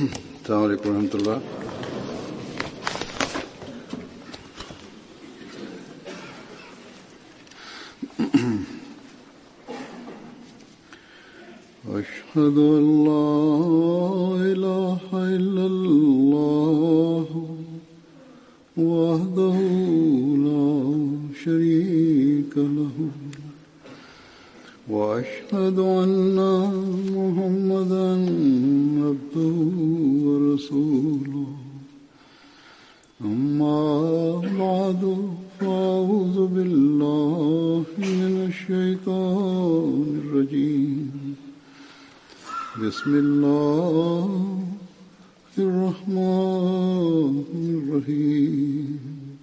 Assalomu alaykum va rahmatulloh. أشهد أن لا إله إلا الله وحده لا شريك له وأشهد أن محمدا عبده ورسوله أما بعد فأعوذ بالله من الشيطان الرجيم بسم الله الرحمن الرحيم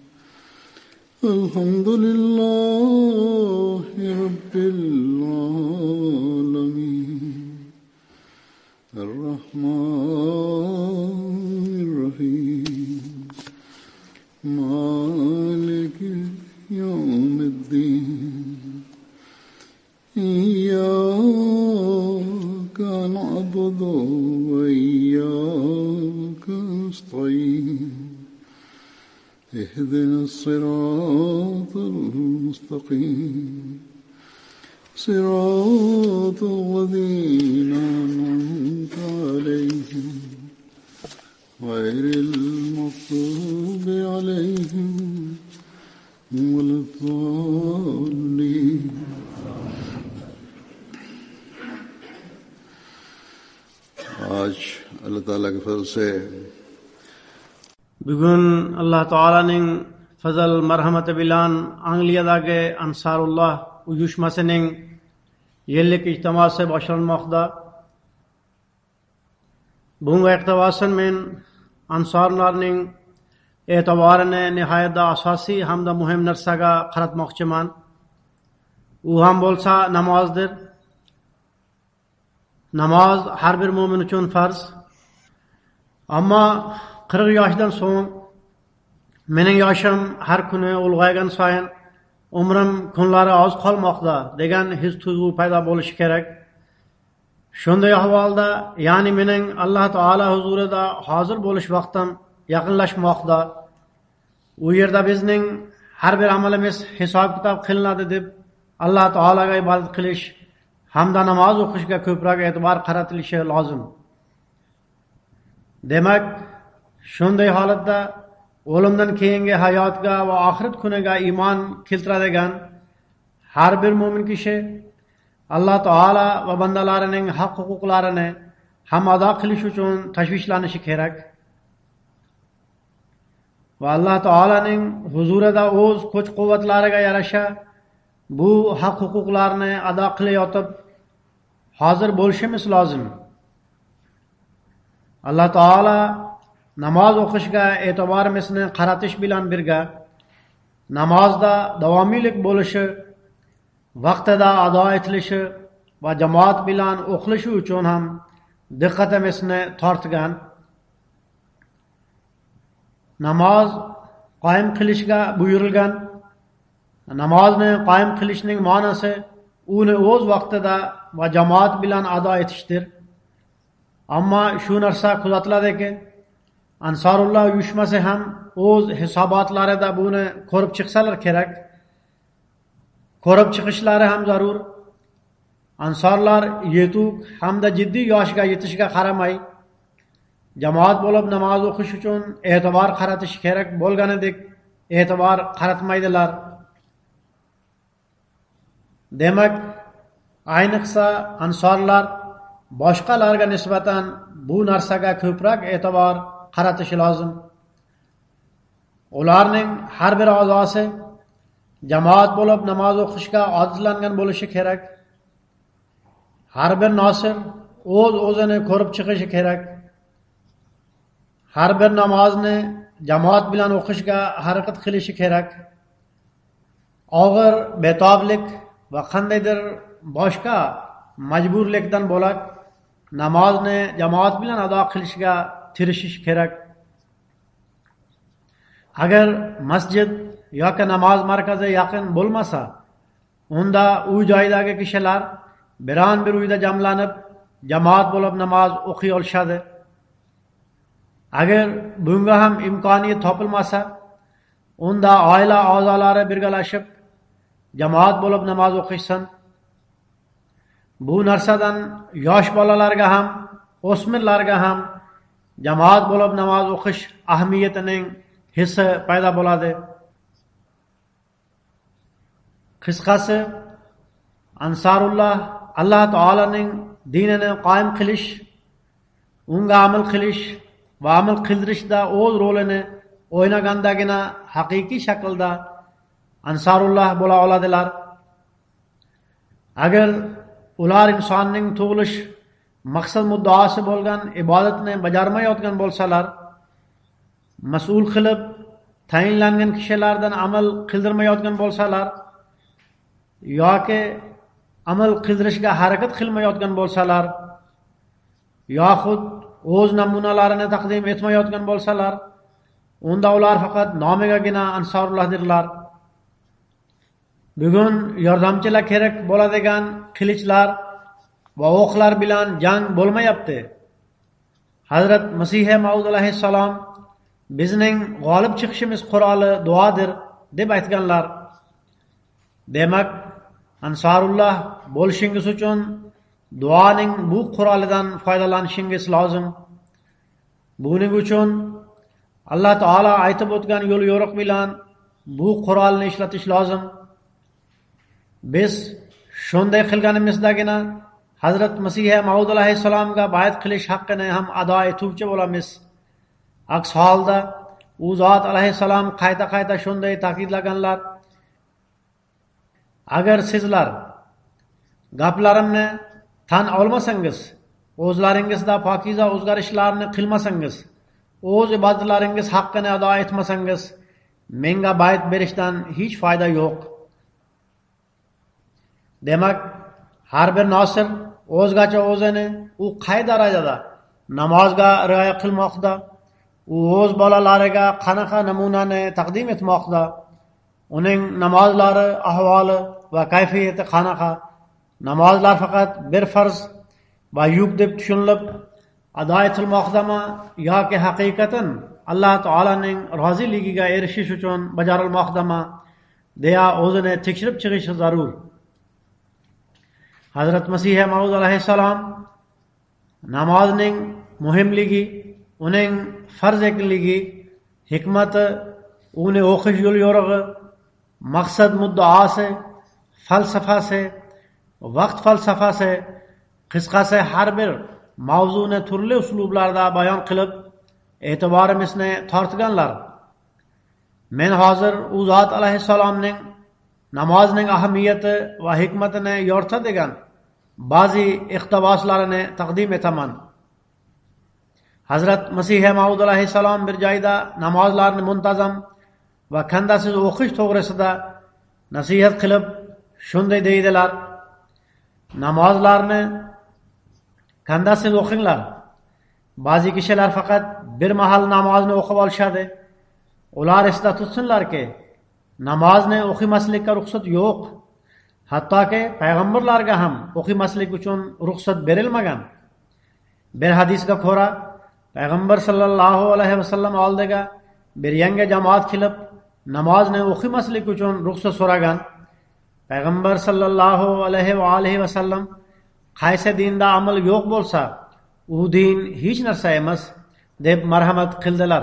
الحمد لله رب العالمين الرحمن الرحيم مالك يوم الدين إياك نعبد وإياك نستعين اهدنا الصراط المستقيم صراط الذين أنعمت عليهم غير المغضوب عليهم ولا الضالين. आज अल्लाह ताला के फजल से bugun Alloh taolaning fazl marhamati bilan Angliyadagi Ansarulloh uyushmasining yillik ijtimosi boshlanmoqda. Bunga iqtibosan men Ansorlarning e'tiborini nihoyatda asosiy hamda muhim narsaga qaratmoqchiman. U ham bo'lsa namozdir. Namoz har bir mo'min uchun farz. Ammo 40 yoshdan so'ng mening yoshim har kuni ulg'aygan sayin umrim kunlari oz qolmoqda degan his tuyg'u paydo bo'lishi kerak. Shunday ahvolda, ya'ni mening Alloh taolo huzurida hozir bo'lish vaqtim yaqinlashmoqda. U yerda bizning har bir amalimiz hisob-kitob qilinadi deb Alloh taologa ibodat qilish hamda namoz o'qishga ko'proq e'tibor qaratilishi lozim. Demak, shunday holatda o'limdan keyingi hayotga va oxirat kuniga iymon keltiradigan har bir mo'min kishi Alloh taolo va bandalarining haq-huquqlarini ham ado qilish uchun tashvishlanishi kerak. Va Alloh taolaning huzurida o'z kuch-quvvatlariga yarasha bu haq-huquqlarni ado qilayotib hozir bo'lishimiz lozim. Alloh taolo namoz o'qishga e'tiborimizni qaratish bilan birga namozda davomiylik bo'lishi, vaqtida ado etilishi va jamoat bilan o'qilishi uchun ham diqqatimizni tortgan. Namoz qoyim qilishga buyurilgan. Namozni qoyim qilishning ma'nosi uni o'z vaqtida va jamoat bilan ado etishdir. Ammo shu narsa kuzatiladiki, Ansorulloh uyushmasi ham o'z hisobotlarida buni ko'rib chiqsalar kerak. Ko'rib chiqishlari ham zarur. Ansorlar yetuk hamda jiddiy yoshga yetishga qaramay, jamoat bo'lib namoz o'qish uchun e'tibor qaratish kerak bo'lganidek e'tibor qaratmaydilar. Demak, ayniqsa Ansorlar boshqalarga nisbatan bu narsaga ko'proq e'tibor qaratishi lozim. Ularning har bir a'zosi jamoat bo'lib namoz o'qishga odatlangan bo'lishi kerak. Har bir nosir o'zini ko'rib chiqishi kerak. Har bir namozni jamoat bilan o'qishga harakat qilishi kerak. Og'ir betoblik va qandaydir boshqa majburlikdan bo'lak namozni jamoat bilan ado qilishga tirishish kerak. Agar masjid yoki namoz markazi yaqin bo'lmasa, unda u joydagi kishilar biron bir uyda jamlanib, jamoat bo'lib namoz o'qiy olishadi. Agar bunga ham imkoniyat topilmasa, unda oila a'zolari birgalashib jamoat bo'lib namoz o'qishsin. Bu narsadan yosh bolalarga ham, o'smirlarga ham jamoat bo'lib namoz o'qish ahamiyatining hissi paydo bo'ladi. Qisqasi, Ansarullah Alloh taolaning dinini qoyim qilish, unga amal qilish va amal qildirishda o'z rolini o'ynagandagina haqiqiy shaklda Ansarullah bo'la oladilar. Agar ular insonning tug'ilish maqsad muddaosi bo'lgan ibodatni bajarmayotgan bo'lsalar, mas'ul qilib tayinlangan kishilardan amal qildirmayotgan bo'lsalar yoki amal qildirishga harakat qilmayotgan bo'lsalar, yoxud o'z namunalarini taqdim etmayotgan bo'lsalar, unda ular faqat nomigagina Ansarullahdirlar. Bugun yordamchilar kerak bo'ladigan qilichlar va o'qlar bilan jang bo'lmayapti. Hazrat Masih Maud alayhissalom bizning g'olib chiqishimiz quroli duodir deb aytganlar. Demak, Ansarullah bo'lishingiz uchun duoning bu qurolidan foydalanishingiz lozim. Buning uchun Alloh taolo aytib o'tgan yo'l yo'riq bilan bu qurolni ishlatish lozim. Biz shunday qilganimizdagina Hazrat Masih Maud alayhissalomga bayat qilish haqqini ham ado etuvchi bo'lamiz. Aks holda u zot alayhissalom qayta shunday ta'kidlaganlar: agar sizlar gaplarimni tan olmasangiz, o'zlaringizda pokiza o'zgarishlarni qilmasangiz, o'z ibodatlaringiz haqqini ado etmasangiz, menga bayat berishdan hech foyda yo'q. Demak, har bir nosir o'zgacha o'zini u qay darajada namozga rioya qilmoqda, u o'z bolalariga qanaqa namunani taqdim etmoqda, uning namozlari ahvoli va kayfiyati qanaqa, namozlar faqat bir farz va yuk deb tushunilib ado etilmoqdami yoki haqiqatan Alloh taolaning roziligiga erishish uchun bajarilmoqdami deya o'zini tekshirib chiqishi zarur. Hazrat Masih Maud alayhissalom namozning muhimligi, uning farz ekanligi, hikmati, uni o'qish yo'l yo'rig'i, maqsad muddaosi, falsafasi, vaqt falsafasi, qisqasi har bir mavzuni turli uslublarda bayon qilib e'tiborimizni tortganlar. Men hozir u zot alayhissalomning namozning ahamiyati va hikmatini yoritadigan ba'zi iqtiboslarini taqdim etaman. Hazrat Masih Maud alayhissalom bir joyda namozlarni muntazam va kandasiz o'qish to'g'risida nasihat qilib shunday deydilar: namozlarni kandasiz o'qinglar. Ba'zi kishilar faqat bir mahal namozni o'qib olishadi. Ular esda tutsinlarki, namozni o'qimaslikka ruxsat yo'q. Hattoki payg'ambarlarga ham o'qimaslik uchun ruxsat berilmagan. Bir hadisga ko'ra, payg'ambar sallallohu alayhi vasallam oldiga bir yangi jamoat kelib, namozni o'qimaslik uchun ruxsat so'ragan. Payg'ambar sallallohu alayhi vasallam qaysi dinda amal yo'q bo'lsa, u din hech narsa emas deb marhamat qildilar.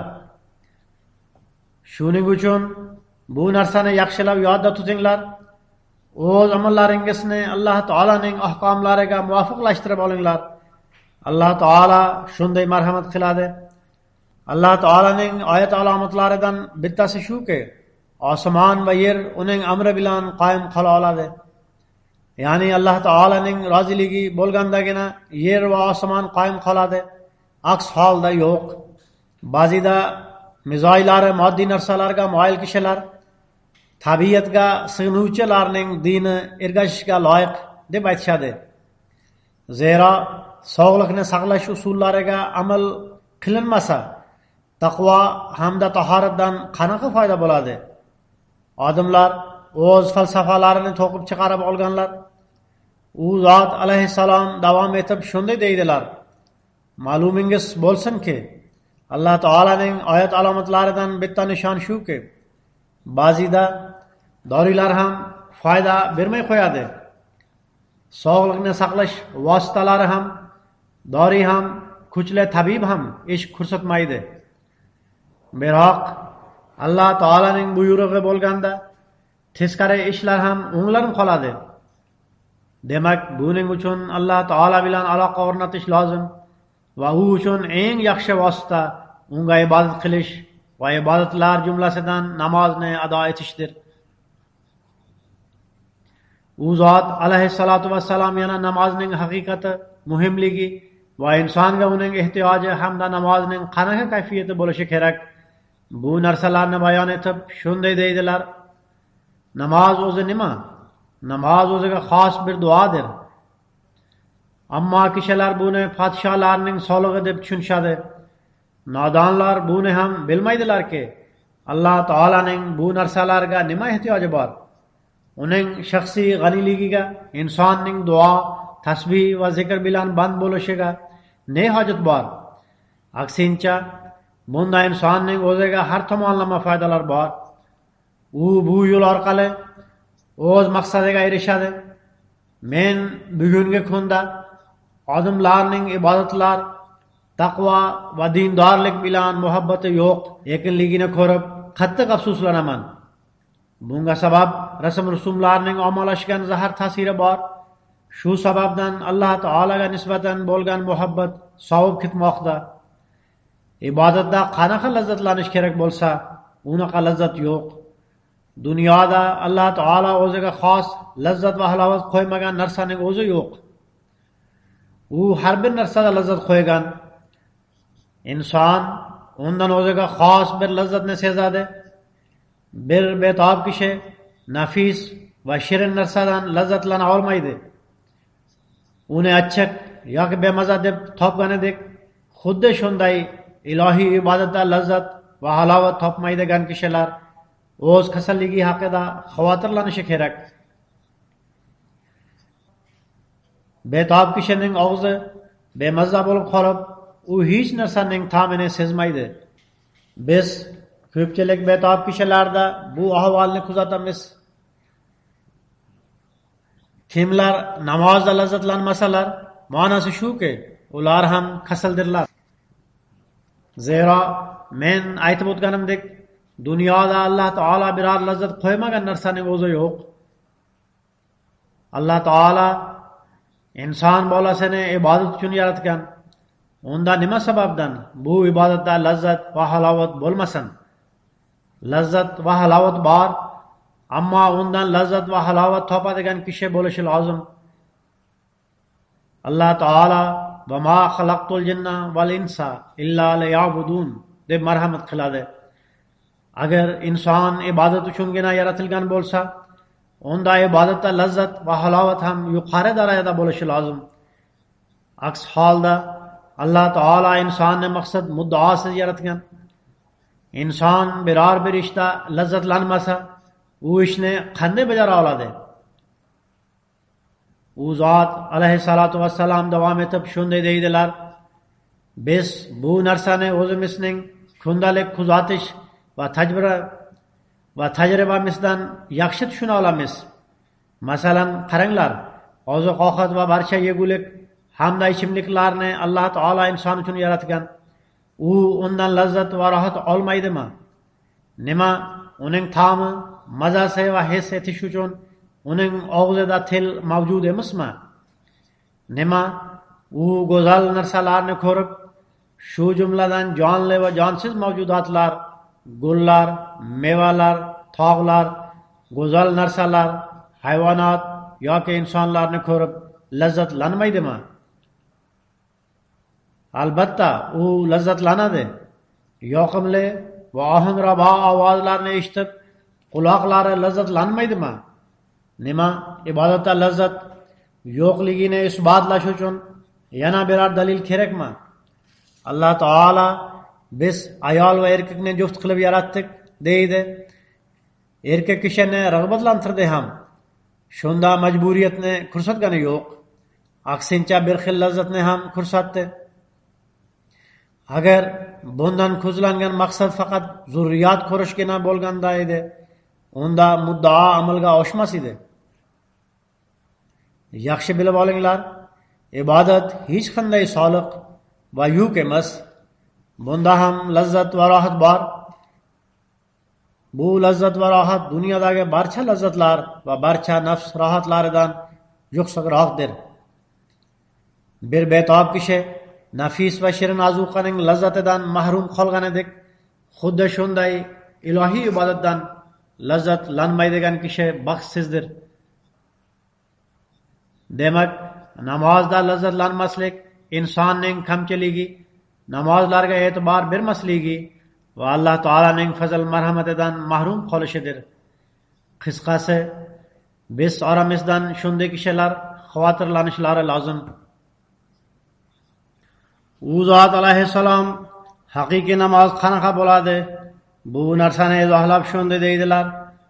Shuning uchun bu narsani yaxshilab yodda tutinglar. O'z amallaringizni Alloh taolaning ahkomlariga muvofiqlashtirib olinglar. Alloh taola shunday marhamat qiladi. Alloh taolaning oyat alomatlaridan bittasi shuki, osmon va yer uning amri bilan qoyim qola oladi. Ya'ni Alloh taolaning roziligi bo'lgandagina yer va osmon qoyim qoladi. Aks holda yo'q. Ba'zida mizoylari moddiy narsalarga moyil kishilar tabiatga sig'inuvchilarning dini ergashishga loyiq deb aytishadi. Zero sog'liqni saqlash usullariga amal qilinmasa, taqvo hamda tahoratdan qanaqa foyda bo'ladi? Odamlar o'z falsafalarini to'qib chiqarib olganlar. U zot alayhissalom davom etib shunday deydilar: ma'lumingiz bo'lsinki, alloh taolaning oyat alomatlaridan bitta nishon shuki, ba'zida dorilar ham foyda bermay qo'yadi. Sog'liqni saqlash vositalari ham, dori ham, kuchli tabib ham ish ko'rsatmaydi. Biroq alloh taolaning buyrug'i bo'lganda teskari ishlar ham o'nglanib qoladi. Demak, buning uchun alloh taolo bilan aloqa o'rnatish lozim va u uchun eng yaxshi vosita unga ibodat qilish va ibodatlar jumlasidan namozni ado etishdir. U zot alayhissalatu vassalam yana namozning haqiqati, muhimligi va insonga uning ehtiyoji hamda namozning qanaqa kayfiyati bo'lishi kerak, bu narsalarni bayon etib shunday deydilar: namoz o'zi nima? Namoz o'ziga xos bir duodir. Ammo kishilar buni podsholarning solig'i deb tushunishadi. Nodonlar buni ham bilmaydilarki, alloh taolaning bu narsalarga nima ehtiyoji bor. Uning shaxsiy g'aniyligiga, insonning duo, tasbih va zikr bilan band bo'lishiga ne hojat bor? Aksincha, bunda insonning o'ziga har tomonlama foydalar bor. U bu yo'l orqali o'z maqsadiga erishadi. Men bugungi kunda odamlarning ibodatlar, taqvo va dindorlik bilan muhabbati yo'q ekanligini ko'rib qattiq afsuslanaman. Bunga sabab rasm-rusumlarning ommalashgan zahar ta'siri bor. Shu sababdan Alloh taolaga nisbatan bo'lgan muhabbat sovib ketmoqda. Ibodatda qanaqa lazzatlanish kerak bo'lsa, unaqa lazzat yo'q. Dunyoda Alloh taolo o'ziga xos lazzat va halovat qo'ymagan narsaning o'zi yo'q. U har bir narsada lazzat qo'ygan. Inson undan o'ziga xos bir lazzatni sezadi. Bir betob kishi nafis va shirin narsadan lazzatlana olmaydi. Uni achchiq yoki bemaza deb topganidek, xuddi shunday ilohiy ibodatda lazzat va halovat topmaydigan kishilar o'z kasalligi haqida xavotirlanishi kerak. Betob kishining og'zi bemaza bo'lib qolib, u hech narsaning ta'mini sezmaydi. Biz ko'pchilik betob kishilarda bu ahvolni kuzatamiz. Kimlar namozda lazzatlanmasalar, ma'nosi shuki, ular ham kasaldirlar. Zero men aytib o'tganimdek, dunyoda Alloh taolo biror lazzat qo'ymagan narsaning o'zi yo'q. Alloh taolo inson bolasini ibodat uchun yaratgan. Unda nima sababdan bu ibodatda lazzat va halovat bo'lmasin? Lazzat va halovat bor, ammo undan lazzat va halovat topadigan kishi bo'lishi lozim. Alloh taolo va ma xalaqtul jinna val insa illa liya'budun deb marhamat qiladi. Agar inson ibodat uchungina yaratilgan bo'lsa, unda ibodatda lazzat va halovat ham yuqori darajada bo'lishi lozim. Aks holda Alloh taolo insonni maqsad muddaosiz yaratgan. Inson biror bir ishda lazzatlanmasa, u ishni qanday bajara oladi? U zot alayhissalatu vassalam davom etib shunday deydilar: biz bu narsani o'zimizning kundalik kuzatish va tajribamizdan yaxshi tushuna olamiz. Masalan, qaranglar, oziq-ovqat va barcha yegulik hamda ichimliklarni Alloh taolo inson uchun yaratgan. U undan lazzat va rohat olmaydimi? Nima? Uning ta'mi, mazasi va his etish uchun uning og'zida til mavjud emasmi? Nima? U go'zal narsalarni ko'rib, shu jumladan jonli va jonsiz mavjudotlar, gullar, mevalar, tog'lar, go'zal narsalar, hayvonot yoki insonlarni ko'rib lazzatlanmaydimi? Albatta, u lazzatlanadi. Yoqimli va ohangrabo ovozlarni eshitib, quloqlari lazzatlanmaydimi? Nima? Ibodatda lazzat yo'qligini isbotlash uchun yana biror dalil kerakmi? Alloh taolo biz ayol va erkakni juft qilib yaratdik deydi. Erkak kishini rag'batlantirdi ham. Shunda majburiyatni ko'rsatgani yo'q. Aksincha bir xil lazzatni ham ko'rsatdi. agar bundan ko'zlangan maqsad faqat zurriyat ko'rishgina bo'lganda edi, unda muddao amalga oshmas edi. Yaxshi bilib olinglar, ibodat hech qanday soliq va yuk emas. Bunda ham lazzat va rohat bor. Bu lazzat va rohat dunyodagi barcha lazzatlar va barcha nafs rohatlaridan yuksakroqdir. Bir betob kishi nafis va shirin azuqaning lazzatidan mahrum qolganidek, xuddi shunday ilohiy ibodatdan lazzatlanmaydigan kishi baxtsizdir. Demak, namozda lazzatlanmaslik insonning kamchiligi, namozlarga e'tibor bermasligi va Alloh taolaning fazl marhamatidan mahrum qolishidir. Qisqasi, biz oramizdan shunday kishilar xavotirlanishlari lozim. U zot alayhissalom haqiqiy namoz qanaqa bo'ladi? Bu narsani izohlab shunday deydilar.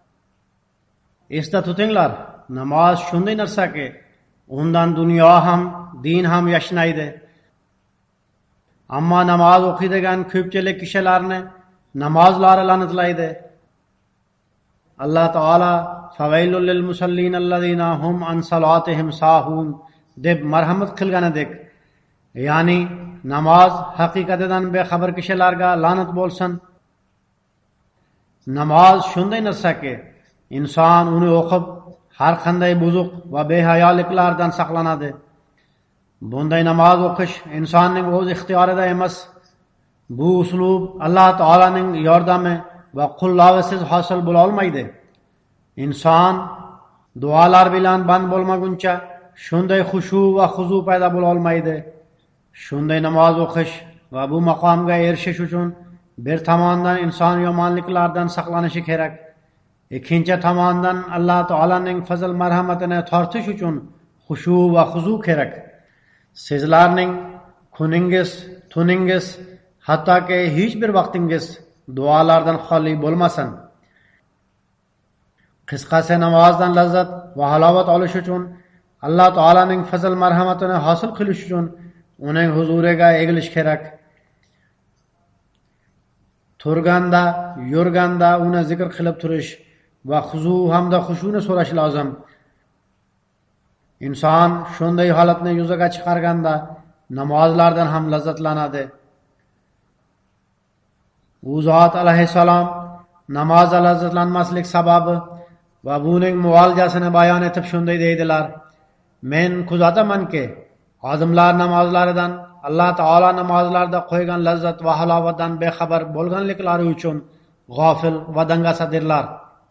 Esda tutinglar, namoz shunday narsaki, undan dunyo ham, din ham yashnaydi. Ammo namoz o'qiydigan ko'pchilik kishilarni namozlari la'natlaydi. Alloh taolo "Favaylul lil musallin allazina hum an salatihim sahun" deb marhamat qilganidek, ya'ni namoz haqiqatidan bexabar kishilarga la'nat bo'lsin. Namoz shunday narsaki, inson uni o'qib har qanday buzuq va behayoliklardan saqlanadi. Bunday namoz o'qish insonning o'z ixtiyorida emas. Bu uslub Alloh taolaning yordami va qo'llovisiz hosil bo'la olmaydi. Inson duolar bilan band bo'lmaguncha shunday xushu va xuzu paydo bo'la olmaydi. Shunday namoz o'qish va bu maqomga erishish uchun bir tomondan inson yomonliklardan saqlanishi kerak. Ikkinchi tomondan Alloh taolaning fazl marhamatini tortish uchun xushu va xuzu kerak. Sizlarning kuningiz, tuningiz, hattoki hech bir vaqtingiz duolardan xoli bo'lmasin. Qisqasi, namozdan lazzat va halovat olish uchun, Alloh taolaning fazl marhamatini hosil qilish uchun uning huzuriga egilish kerak. Turganda, yurganda uni zikr qilib turish va xuzu hamda xushuni so'rash lozim. Inson shunday holatni yuzaga chiqarganda namozlardan ham lazzatlanadi. U zot alayhissalom namozda lazzatlanmaslik sababi va buning muolajasini bayon etib shunday deydilar: "Men kuzatamanki, odamlar namozlaridan Alloh taolo namozlarda qo'ygan lazzat va halovatdan bexabar bo'lganliklari uchun g'ofil va dangasadirlar."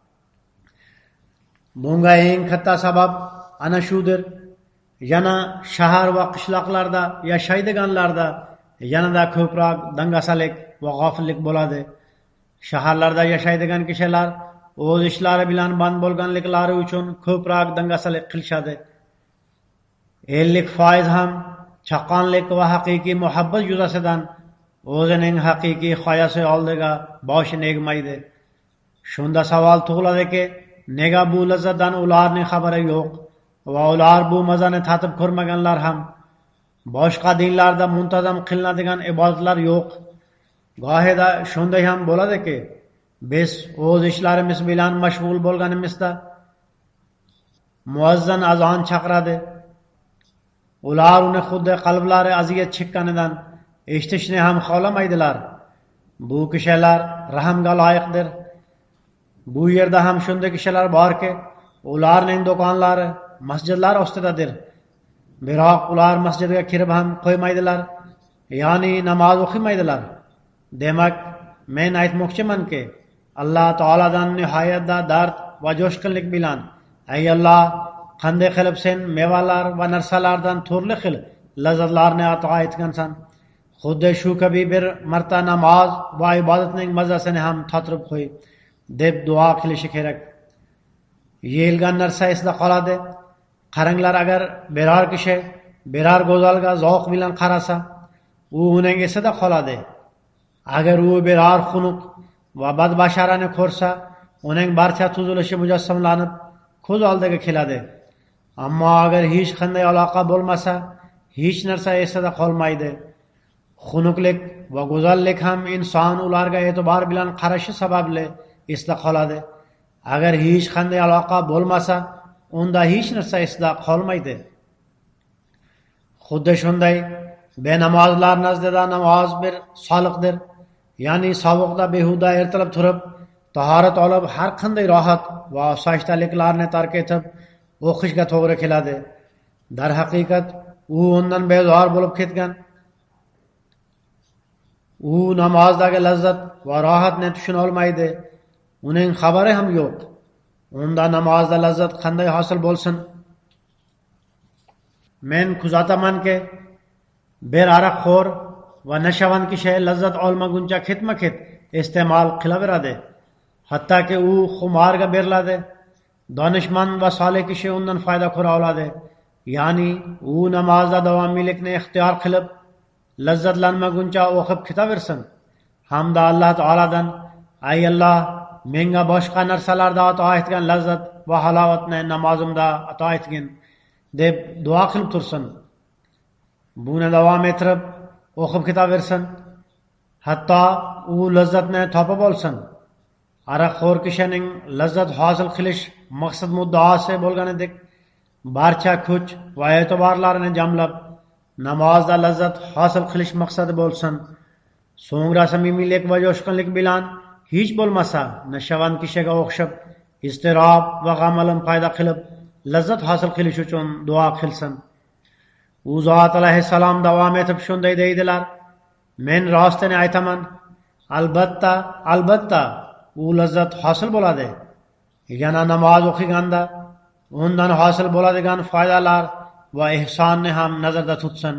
Bunga eng katta sabab ana shudir. Yana shahar va qishloqlarda yashaydiganlarda yanada ko'proq dangasalik va g'ofillik bo'ladi. Shaharlarda yashaydigan kishilar o'z ishlari bilan band bo'lganliklari uchun ko'proq dangasalik qilishadi. 50% ham chaqqonlik va haqiqiy muhabbat yuzasidan o'zining haqiqiy g'oyasi oldiga boshini egmaydi. Shunda savol tug'iladiki, nega bu lazzatdan ularning xabari yo'q va ular bu mazani tatib ko'rmaganlar ham? Boshqa dinlarda muntazam qilinadigan ibodatlar yo'q. Gohida shunday ham bo'ladiki, biz o'z ishlarimiz bilan mashg'ul bo'lganimizda muazzin azon chaqiradi. Ular uni xuddi qalblari aziyat chekkanidan eshitishni ham xohlamaydilar. Bu kishilar rahmga loyiqdir. Bu yerda ham shunday kishilar borki, ularning do'konlari masjidlar ostidadir. Biroq ular masjidga kirib ham qo'ymaydilar, ya'ni namoz o'qimaydilar. Demak, men aytmoqchimanki, Alloh taoladan nihoyatda dard va jo'shqinlik bilan: "Ey Alloh, qanday qilib sen mevalar va narsalardan turli xil lazzatlarni ato etgansan, xuddi shu kabi bir marta namoz va ibodatning mazasini ham tatib qo'y" deb duo qilishi kerak. Yeyilgan narsa esda qoladi. Qaranglar, agar biror kishi biror go'zalga zavq bilan qarasa, u uning esida qoladi. Agar u biror xunuq va badbasharani ko'rsa, uning barcha tuzilishi mujassamlanib ko'z oldiga keladi. Ammo agar hech qanday aloqa bo'lmasa, hech narsa esida qolmaydi. xunuklik va go'zallik ham inson ularga e'tibor bilan qarashi sababli esda qoladi. Agar hech qanday aloqa bo'lmasa, unda hech narsa esda qolmaydi. Xuddi shunday benamozlar nazdida namoz bir soliqdir. Ya'ni sovuqda behuda ertalab turib, tahorat olib har qanday rohat va osoyishtaliklarni tark etib o'qishga to'g'ri keladi. Darhaqiqat u undan bezor bo'lib ketgan. U namozdagi lazzat va rohatni tushuna olmaydi. Uning xabari ham yo'q. Unda namozda lazzat qanday hosil bo'lsin? Men kuzatamanki, bir aroqxo'r va nashavand kishi lazzat olmaguncha ketma-ket iste'mol qilaveradi. Hattoki u xumorga beriladi. Donishmand va solih kishi undan foyda ko'ra oladi. Ya'ni u namozda davomiylikni ixtiyor qilib, lazzatlanmaguncha o'qib ketaversin. Hamda Alloh taoladan: "Ey Alloh, menga boshqa narsalarda ato etgan lazzat va halovatni namozimda ato etgin" deb duo qilib tursin. Buni davom ettirib o'qib ketaversin. Hatto u lazzatni topib olsin. Aroqxo'r kishining lazzat hosil qilish maqsad muddaosi bo'lganidek, barcha kuch va e'tiborlarini jamlab namozda lazzat hosil qilish maqsadi bo'lsin. So'ngra samimiylik va jo'shqinlik bilan hech bo'lmasa nashavand kishiga o'xshab iztirob va g'am paydo qilib lazzat hosil qilish uchun duo qilsin. U zot alayhissalom davom etib shunday deydilar: "Men rostini aytaman, albatta u lazzat hosil bo'ladi." Yana namoz o'qiganda undan hosil bo'ladigan foydalar va ihsonni ham nazarda tutsin.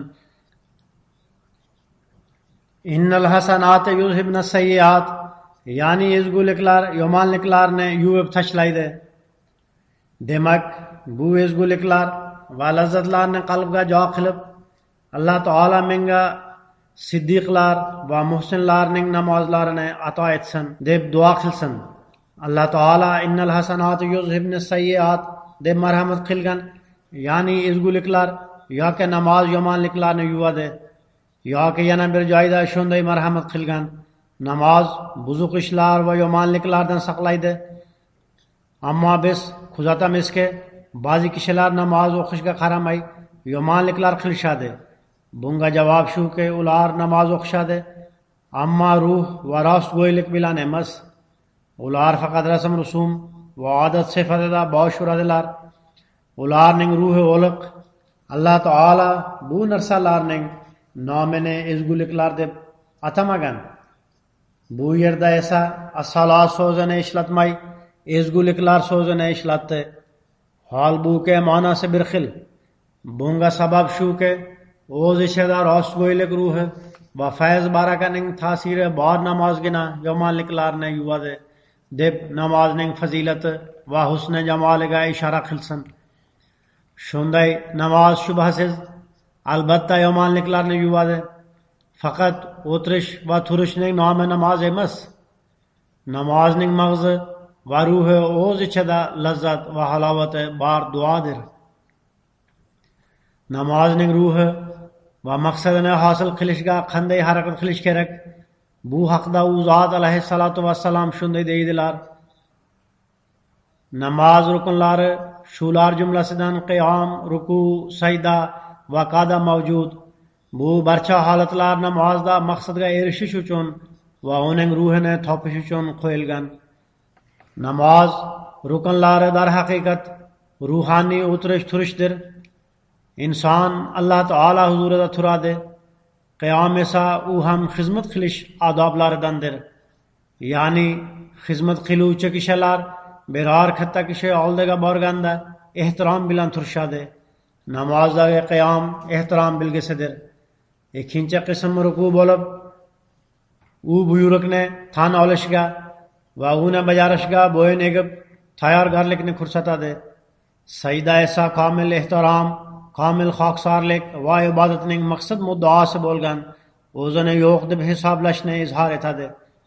Innal hasanati yuzhibna sayyiat, ya'ni ezguliklar yomonliklarni yuvib tashlaydi. Demak, bu ezguliklar va lazzatlarni qalbga jo qilib, Alloh taolo menga siddiqlar va muhsinlarning namozlarini ato etsin deb duo qilsin. Alloh taolo innal hasanati yuzhibna sayyiat deb marhamat qilgan, ya'ni ezguliklar yoki namoz yomonliklarni yuvadi. Yoki yana bir joyda shunday marhamat qilgan: namoz buzuq ishlar va yomonliklardan saqlaydi. Ammo biz kuzatamizki, ba'zi kishilar namoz o'qishga qaramay yomonliklar qilishadi. Bunga javob shuki, ular namoz o'qishadi, ammo ruh va rostgo'ylik bilan emas. Ular faqat rasm rusum va odat sifatida bosh uradilar. Ularning ruhi o'liq. Alloh taolo bu narsalarning nomini ezguliklar deb atamagan. Bu yerda esa as-salat so'zini ishlatmay, ezguliklar so'zini ishlatdi. Holbuki ma'nosi bir xil. Bunga sabab shuki, o'z ichida rostgo'ylik ruhi va fayz barakaning ta'siri bor namozgina yomonliklarni yuvadi deb namozning fazilati va husni jamoliga ishora qilsin. Shunday namoz shubhasiz albatta yomonliklarni yuvadi. Faqat o'tirish va turishning nomi namoz emas. Namozning mag'zi va ruhi o'z ichida lazzat va halovati bor duodir. Namozning ruhi va maqsadini hosil qilishga qanday harakat qilish kerak? Bu haqda u zot alayhissalatu vassalam shunday deydilar: namoz rukunlari shular jumlasidan qiyom, ruku, sajda va qada mavjud. Bu barcha holatlar namozda maqsadga erishish uchun va uning ruhini topish uchun qo'yilgan. Namoz rukunlari darhaqiqat ruhoniy o'tirish-turishdir. Inson Alloh taolo huzurida turadi. Qiyom esa u ham xizmat qilish odoblaridandir. Ya'ni xizmat qiluvchi kishilar biror katta kishi oldiga borganda ehtirom bilan turishadi. Namozdagi qiyom ehtirom belgisidir. Ikkinchi qism ruku bo'lib, u buyruqni tan olishga va uni bajarishga bo'yin egib tayyorgarlikni ko'rsatadi. Sajda esa komil ehtirom, komil xoksorlik va ibodatning maqsad muddaosi bo'lgan o'zini yo'q deb hisoblashni izhor etadi.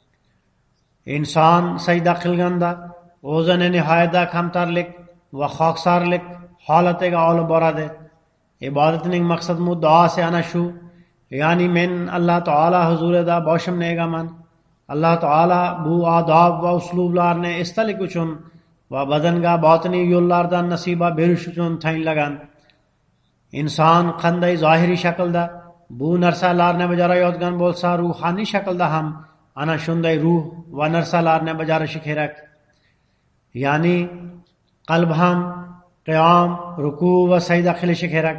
Inson sajda qilganda o'zini nihoyatda kamtarlik va xoksorlik holatiga olib boradi. Ibodatning maqsad muddaosi ana shu, ya'ni men Alloh taolo huzurida boshimni egaman. Alloh taolo bu odob va uslublarni esdalik uchun va badanga botiniy yo'llardan nasiba berish uchun tayinlagan. Inson qanday zohiriy shaklda bu narsalarni bajarayotgan bo'lsa, ruhoniy shaklda ham ana shunday ruh va narsalarni bajarishi kerak. Ya'ni qalb ham qiyom, ruku va sajda qilishi kerak.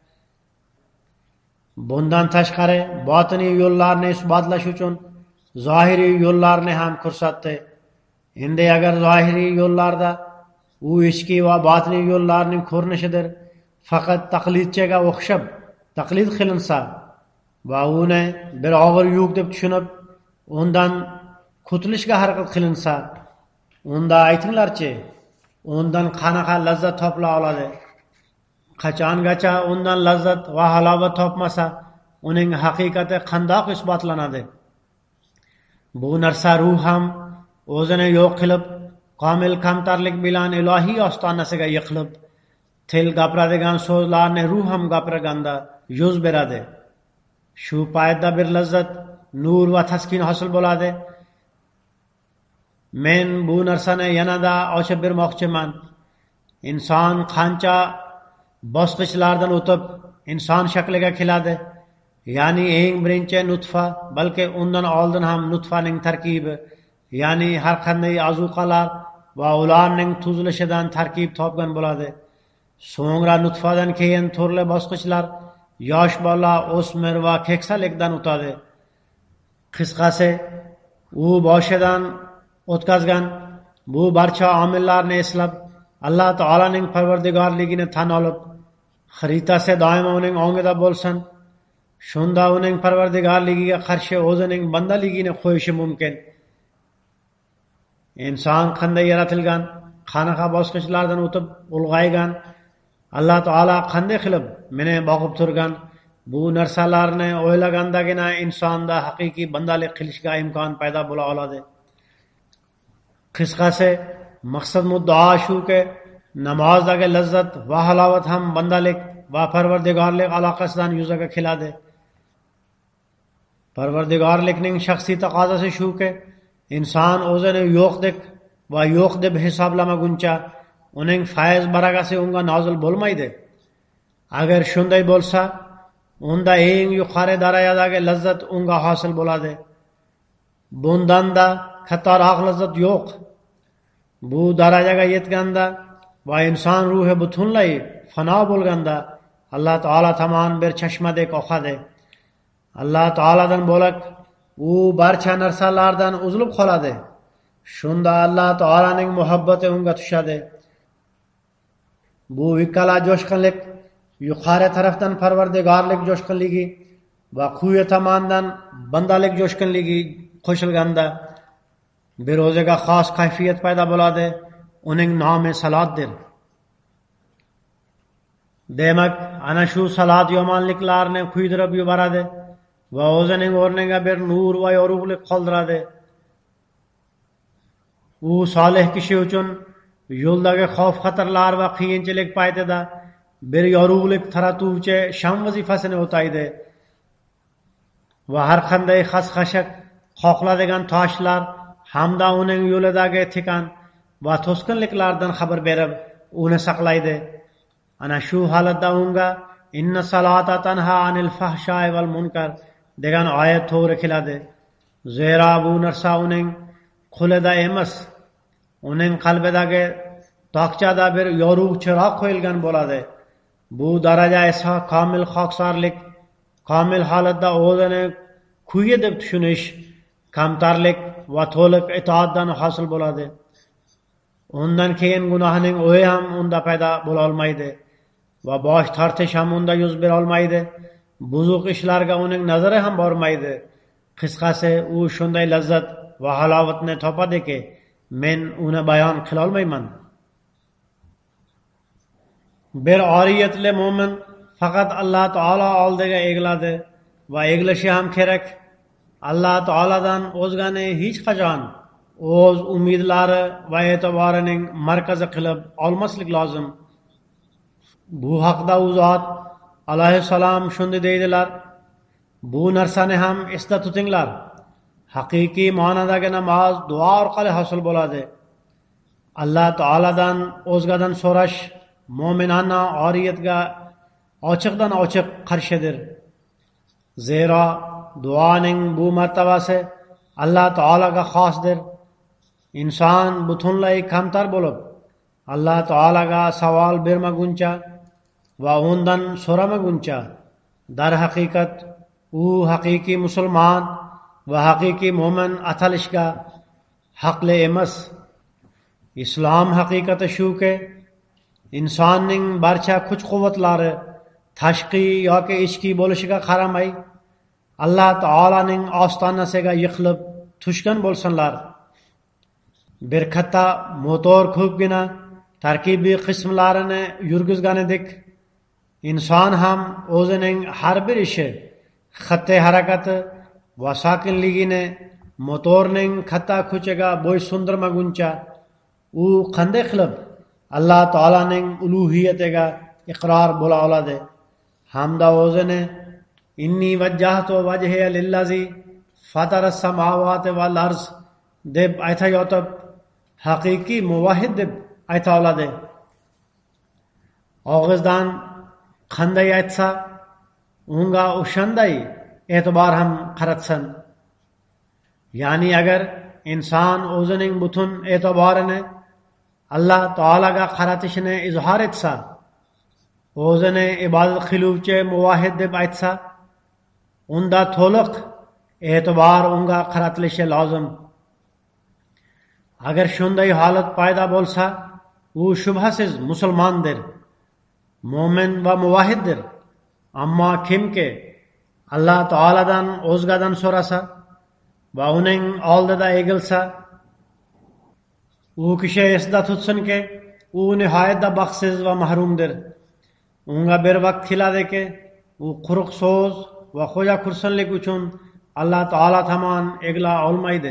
Bundan tashqari botiniy yo'llarni isbotlash uchun zohiriy yo'llarni ham ko'rsatdi. Endi agar zohiriy yo'llarda u ichki va botiniy yo'llarning ko'rinishidir, faqat taqlidchiga o'xshab taqlid qilinsa va uni bir og'ir yuk deb tushunib, undan qutulishga harakat qilinsa, unda aytinglarchi, undan qanaqa lazzat topila oladi? Qachongacha undan lazzat va halovat topmasa, uning haqiqati qandoq isbotlanadi? Bu narsa ruh ham o'zini yo'q qilib, komil kamtarlik bilan ilohiy ostonasiga yiqilib, til gapiradigan so'zlarni ruh ham gapirganda yuz beradi. Shu paytda bir lazzat, nur va taskin hosil bo'ladi. Men bu narsani yanada ochib bermoqchiman. Inson qancha bosqichlardan o'tib inson shakliga keladi. Ya'ni eng birinchi nutfa, balki undan oldin ham nutfaning tarkibi, ya'ni har qanday ozuqalar va ularning tuzilishidan tarkib topgan bo'ladi. So'ngra nutfadan keyin turli bosqichlar yosh bola, o'smir va keksalikdan o'tadi. Qisqasi, u boshidan o'tkazgan bu barcha omillarni eslab, Alloh taolaning parvardigorligini tan olib, xaritasi doimo uning ongida bo'lsin. Shunda uning parvardigorligiga qarshi o'zining bandaligini qo'yishi mumkin. Inson qanday yaratilgan, qanaqa bosqichlardan o'tib ulg'aygan, Alloh taolo qanday qilib meni boqib turgan, bu narsalarni o'ylagandagina insonda haqiqiy bandalik qilishga imkon paydo bo'la oladi. Qisqasi, maqsad muddao shuki, namozdagi lazzat va halovat ham bandalik va parvardigorlik aloqasidan yuzaga keladi. Parvardigorlikning shaxsiy taqozosi shuki, inson o'zini yo'qdek va yo'q deb hisoblamaguncha uning fayz barakasi unga nozil bo'lmaydi. Agar shunday bo'lsa, unda eng yuqori darajadagi lazzat unga hosil bo'ladi. Bundan-da kattaroq lazzat yo'q. Bu darajaga yetganda va inson ruhi butunlay fano bo'lganda Alloh taolo tomon bir chashmadek oqadi. Alloh taoladan bo'lak u barcha narsalardan uzilib qoladi. Shunda Alloh taolaning muhabbati unga tushadi. Bu ikkala jo'shqinlik yuqori tarafdan parvardigorlik jo'shqinligi va quyi tomondan bandalik jo'shqinligi qo'shilganda bir o'ziga xos kayfiyat paydo bo'ladi. Uning nomi salotdir. Demak, ana shu salot yomonliklarni kuydirib yuboradi va o'zining o'rniga bir nur va yorug'lik qoldiradi. U solih kishi uchun yo'ldagi xavf-xatarlar va qiyinchilik paytida bir yorug'lik taratuvchi sham vazifasini o'taydi va har qanday xas-xashak qoqiladigan toshlar hamda uning yo'lidagi tikan va to'sqinliklardan xabar berib, uni saqlaydi. Ana shu holatda unga inna salata tanha anil fahsho'i val munkar degan oyat to'g'ri keladi. Zero bu narsa uning qo'lida emas, uning qalbidagi tokchada bir yorug' chiroq qo'yilgan bo'ladi. Bu daraja esa komil xoksorlik, komil holatda o'zini kuyi deb tushunish, kamtarlik va to'liq itoatdan hosil bo'ladi. Undan keyin gunohning o'yi ham unda paydo bo'la olmaydi va bosh tortish ham unda yuz bera olmaydi. Buzuq ishlarga uning nazari ham bormaydi. Qisqasi, u shunday lazzat va halovatni topadiki, men uni bayon qila olmayman. Bir oriyatli mo'min faqat Alloh taolo oldiga egiladi va egilashi ham kerak. Alloh taoladan o'zgani hech qachon o'z umidlari va e'tiborining markazi qilib olmaslik lozim. Bu haqda u zot alayhissalom shunday deydilar: bu narsani ham esda tutinglar. Haqiqiy ma'nodagi namoz duo orqali hosil bo'ladi. Alloh taoladan o'zgadan so'rash mo'minona oriyatga ochiqdan ochiq qarshidir. Zero duoning bu martabasi Alloh taolaga xosdir. Inson butunlay kamtar bo'lib, Alloh taolaga savol bermaguncha va undan so'ramaguncha darhaqiqat u haqiqiy musulmon va haqiqiy mo'min atalishga haqli emas. Islom haqiqati shuki, insonning barcha kuch-quvvatlari tashqi yoki ichki bo'lishiga qaramay Alloh taolaning ostonasiga yiqilib tushgan bo'lsinlar. Bir katta motor ko'pgina tarkibiy qismlarini yurgizganidek, inson ham o'zining har bir ishi, xatti harakati va sokinligini motorning katta kuchiga bo'ysundirmaguncha u qanday qilib Alloh taolaning ulug'iyatiga iqror bo'la oladi hamda o'zini inni vajjahtu vajhiya lillazi fatara samawati val arz deb aytayotib haqiqiy muvahhid deb ayta oladi. Og'izdan qanday aytsa unga o'shanday e'tibor ham qaratsin. Ya'ni agar inson o'zining butun e'tiborini Alloh taolaga qaratishini izhor etsa, o'zini ibodat qiluvchi muvahhid deb aytsa, unda to'liq e'tibor unga qaratilishi lozim. Agar shunday holat paydo bo'lsa, u shubhasiz musulmondir, mo'min va muvahhiddir. Ammo kimki Alloh taoladan o'zgadan so'rasa va uning oldida egilsa, u kishi esda tutsinki, u nihoyatda baxtsiz va mahrumdir. Unga bir vaqt keladiki, u quruq so'z va xo'ja kursinlik uchun Alloh taolo tomon egila olmaydi.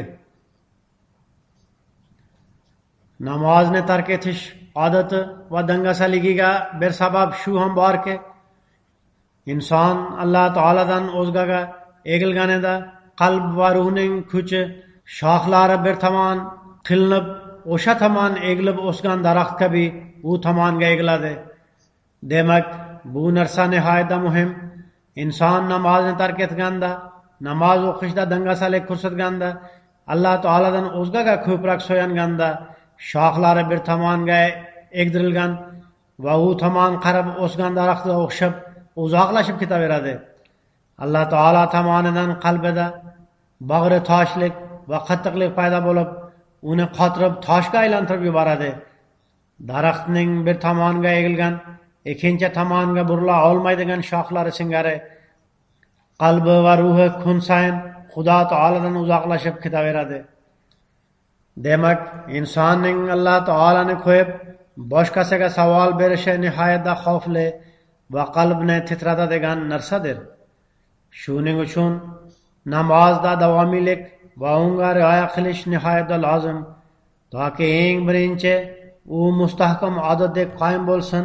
Namozni tark etish odati va dangasaligiga bir sabab shu ham borki, inson Alloh taoladan o'zgaga egilganida qalb va ruhning kuchi shoxlari bir tomon qilinib, o'sha tomon egilib o'sgan daraxt kabi u tomonga egiladi. Demak, bu narsa nihoyatda muhim. Inson namozni tark etganda, namoz o'qishda dangasalik ko'rsatganda, Alloh taoladan o'zgaga ko'proq so'yanganda shoxlari bir tomonga egdirilgan va u tomon qarab o'sgan daraxtga o'xshab uzoqlashib ketaveradi. Alloh taolo tomonidan qalbida bag'ri toshlik va qattiqlik paydo bo'lib, uni qotirib toshga aylantirib yuboradi. Daraxtning bir tomoniga egilgan, ikkinchi tomonga burila olmaydigan shoxlari singari qalbi va ruhi kun sayin Xudo taoladan uzoqlashib ketaveradi. Demak, insonning Alloh taolani qo'yib boshqasiga savol berishi nihoyatda xavfli va qalbni titratadigan narsadir. Shuning uchun namozda davomiylik va unga rioya qilish nihoyatda lozim, toki eng birinchi u mustahkam odatdek qoyim bo'lsin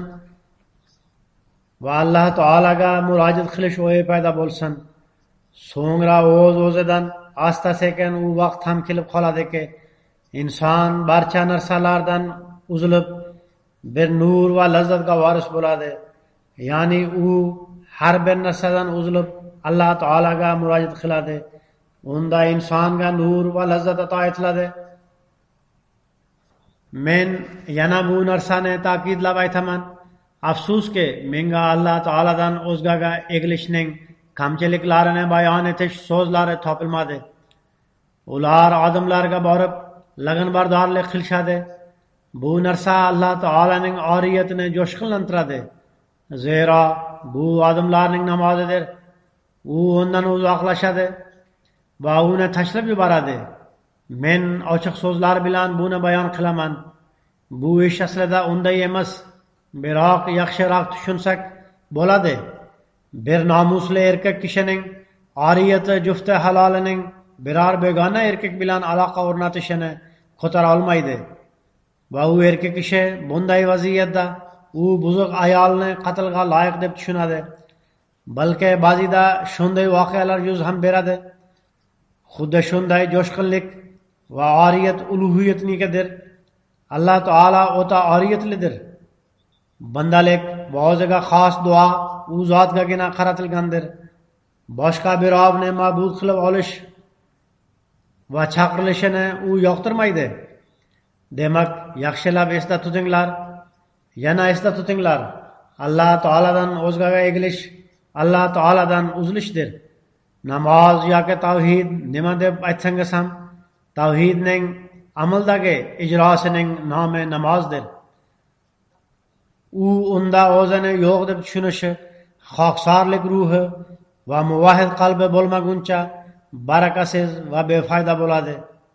va Alloh taolaga murojaat qilish o'yi paydo bo'lsin. So'ngra o'z-o'zidan asta-sekin u vaqt ham kelib qoladiki, inson barcha narsalardan uzilib bir nur va lazzatga voris bo'ladi. Ya'ni u har bir narsadan uzilib Alloh taolaga murojaat qiladi. Unda insonga nur va lazzat ato etiladi. Men yana bu narsani ta'kidlab aytaman. Afsuski, menga Alloh taoladan o'zgaga egilishning kamchiliklarini bayon etish so'zlari topilmadi. Ular odamlarga borib laganbardorlik qilishadi. Bu narsa Alloh taolaning oriyatini jo'shqinlantiradi. Zero bu odamlarning namozidir. U undan uzoqlashadi va uni tashlab yuboradi. Men ochiq so'zlar bilan buni bayon qilaman. Bu ish aslida unday emas. Biroq yaxshiroq tushunsak bo'ladi. Bir nomusli erkak kishining oriyati jufti halolining biror begona erkak bilan aloqa o'rnatishini ko'tara olmaydi. Va u erkak kishi bunday vaziyatda u buzuq ayolni qatlga loyiq deb tushunadi. balki ba'zida shunday voqealar yuz ham beradi. Xuddi shunday jo'shqinlik va oriyat ulug'iyatnikidir. Alloh taolo o'ta oriyatlidir. Bandalik va o'ziga xos duo u zotgagina qaratilgandir. Boshqa birovni ma'bud qilib olish va chaqirilishini u yoqtirmaydi. Demak, yaxshilab esda tutinglar, yana esda tutinglar. Alloh taoladan o'zgaga egilish, Alloh taoladan uzilishdir. Namoz yoki tavhid nima deb aytsangiz ham, tavhidning amaldagi ijrosining nomi namozdir. U unda o'zini yo'q deb tushunishi, xoqsorlik ruhi va muvahhid qalbi bo'lmaguncha barakasiz va befoyda bo'ladi.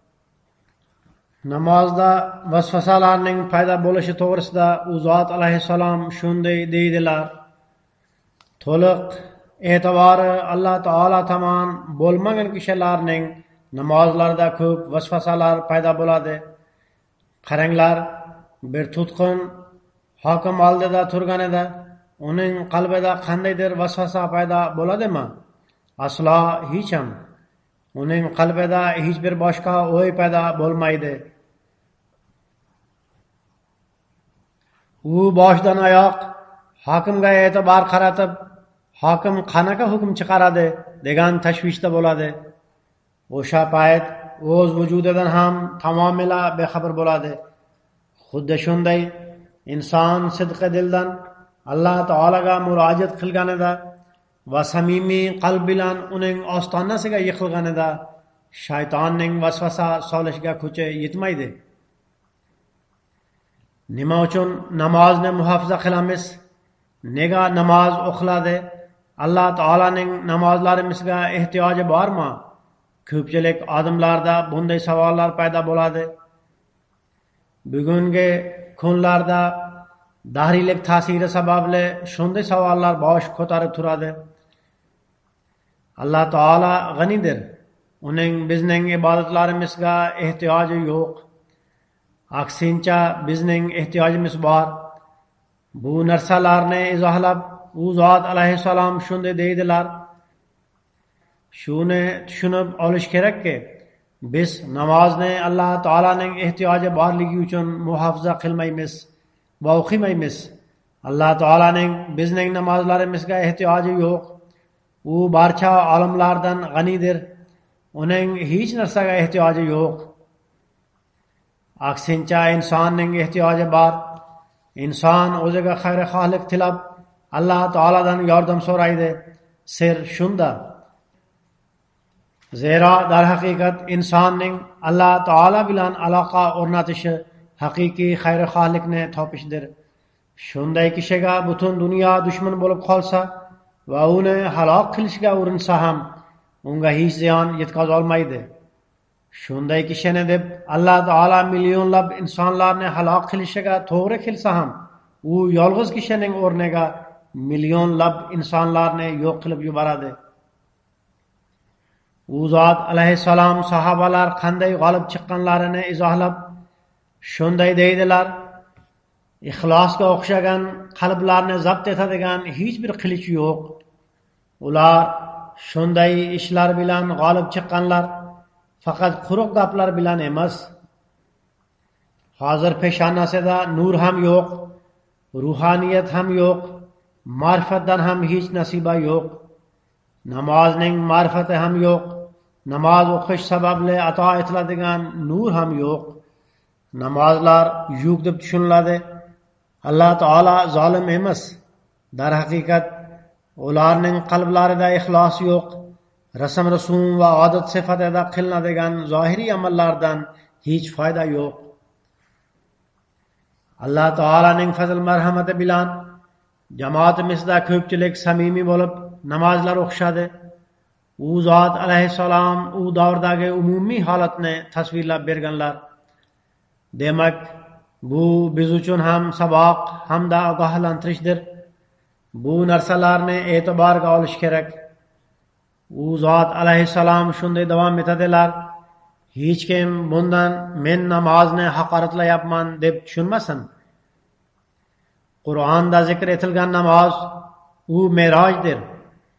Namozda vasvasalarning paydo bo'lishi to'g'risida u zot alayhissalom shunday deydilar: to'liq e'tibori Alloh taolo tomon bo'lmagan kishilarning namozlarida ko'p vasvasalar paydo bo'ladi. Qaranglar, bir tutqun hokim oldida turganida uning qalbida qandaydir vasvasa paydo bo'ladimi? Aslo hech ham. Uning qalbida hech bir boshqa o'y paydo bo'lmaydi. U boshdan oyoq hokimga e'tibor qaratib, hokim qanaqa hukm chiqaradi degan tashvishda bo'ladi. O'sha payt o'z vujudidan ham tamomila bexabar bo'ladi. Xuddi shunday inson sidqi dildan Alloh taolaga murojaat qilganida va samimiy qalb bilan uning ostonasiga yiqilganida shaytonning vasvasa solishiga kuchi yetmaydi. Nima uchun namozni muhofaza qilamiz? Nega namoz o'qiladi? Alloh taolaning namozlarimizga ehtiyoji bormi? Ko'pchilik odamlarda bunday savollar paydo bo'ladi. Bugungi kunlarda dahriylik ta'siri sababli shunday savollar bosh ko'tarib turadi. Alloh taolo g'anidir. Uning bizning ibodatlarimizga ehtiyoji yo'q. Aksincha bizning ehtiyojimiz bor. Bu narsalarni izohlab u zot alayhissalom shunday deydilar: shuni tushunib olish kerakki, biz namozni Alloh taolaning ehtiyoji borligi uchun muhofaza qilmaymiz va o'qimaymiz. Alloh taolaning bizning namozlarimizga ehtiyoji yo'q. U barcha olimlardan g'anidir. Uning hech narsaga ehtiyoji yo'q. Aksincha insonning ehtiyoji bor. Inson o'ziga xayrixohlik tilab Alloh taoladan yordam so'raydi. Sir shunda. Zero darhaqiqat insonning Alloh taolo bilan aloqa o'rnatishi haqiqiy xayrixohlikni topishdir. Shunday kishiga butun dunyo dushman bo'lib qolsa va uni halok qilishga urinsa ham unga hech ziyon yetkazolmaydi. Shunday kishini deb Alloh taolo millionlab insonlarni halok qilishiga to'g'ri kelsa ham u yolg'iz kishining o'rniga millionlab insonlarni yo'q qilib yuboradi. U zot alayhissalom sahobalar qanday g'olib chiqqanlarini izohlab shunday deydilar: ixlosga o'xshagan qalblarni zabt etadigan hech bir qilich yo'q. Ular shunday ishlar bilan g'olib chiqqanlar, faqat quruq gaplar bilan emas. Hozir peshonasida nur ham yo'q, ruhaniyat ham yo'q, ma'rifatdan ham hech nasiba yo'q. Namozning ma'rifati ham yo'q. Namoz o'qish sababli ato etiladigan nur ham yo'q. Namozlar yuk deb tushuniladi. Alloh taolo zolim emas. Darhaqiqat ularning qalblarida ixlos yo'q. Rasm rusum va odat sifatida qilinadigan zohiriy amallardan hech foyda yo'q. Alloh taolaning fazl marhamati bilan jamoatimizda ko'pchilik samimiy bo'lib namozlar o'qishadi. U zot alayhissalom u davrdagi umumiy holatni tasvirlab berganlar. Demak, bu biz uchun ham saboq hamda ogohlantirishdir. Bu narsalarni e'tiborga olish kerak. U zot alayhissalom shunday davom etadilar: hech kim bundan men namozni haqoratlayapman deb tushunmasin. Qur'onda zikr etilgan namoz u merojdir.